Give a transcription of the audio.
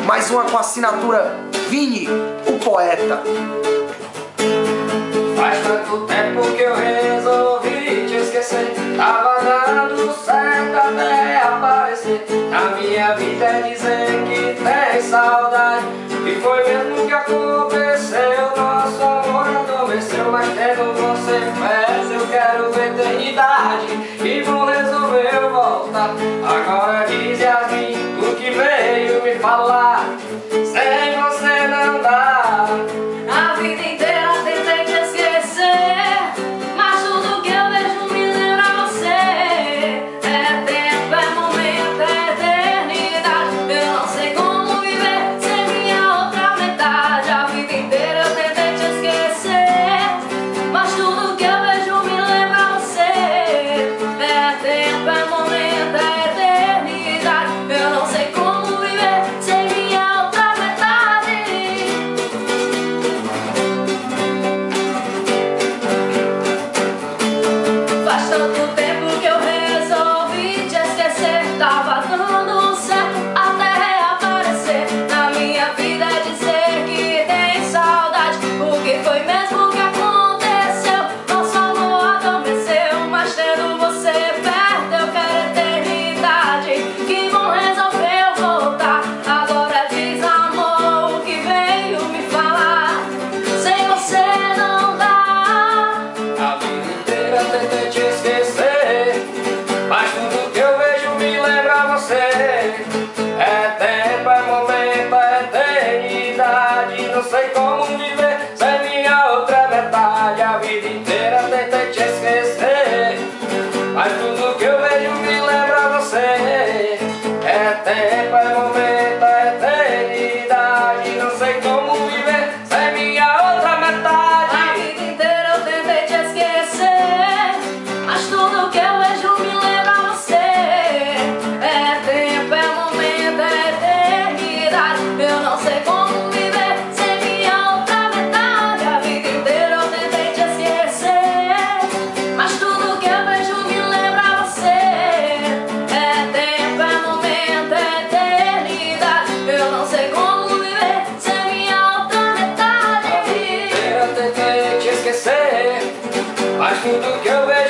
Mais uma com a assinatura Vini, o poeta. Faz tanto tempo que eu resolvi te esquecer. Tava dando certo até aparecer. Na minha vida é dizer que tem saudade. E foi mesmo que aconteceu. Nosso amor adormeceu, mas tendo você perto eu quero eternidade. E não resolveu voltar. Agora diz Yasmin o que veio me falar. Sem você não dá. A vida inteira tentei te esquecer, mas tudo que eu vejo me lembra você. É tempo, é momento, é eternidade. Eu não sei como viver sem minha outra metade. A vida inteira eu tentei te esquecer, mas tudo que eu vejo me lembra você. É tempo, é momento, é eternidade. Eu não sei como viver sem minha outra metade. Faz tanto tempo que eu resolvi te esquecer. Tava dando certo até reaparecer. Na minha vida é dizer que tem saudade. O que foi mesmo que aconteceu? Nosso amor adormeceu, mas tendo você perto eu quero eternidade. Que bom resolveu voltar. Agora diz amor o que veio me falar. Sem você não dá. A vida inteira tentei te esquecer, mas tudo que eu vejo me lembra você. É tempo, é momento, é eternidade. Não sei como viver sem minha outra metade. A vida inteira tentei te esquecer, mas tudo que eu vejo me lembra você. É tempo, é momento, é eternidade. Não sei como viver sem minha outra metade. A vida inteira eu tentei te esquecer, mas tudo que eu vejo me lembra você. É tempo, é momento, é eternidade. Eu não sei como viver sem minha outra metade. A vida inteira eu tentei te esquecer, mas tudo que eu vejo me lembra você. É tempo, é momento, é eternidade. Eu não sei como viver sem minha outra metade. Eu tentei te esquecer, mas tudo que eu vejo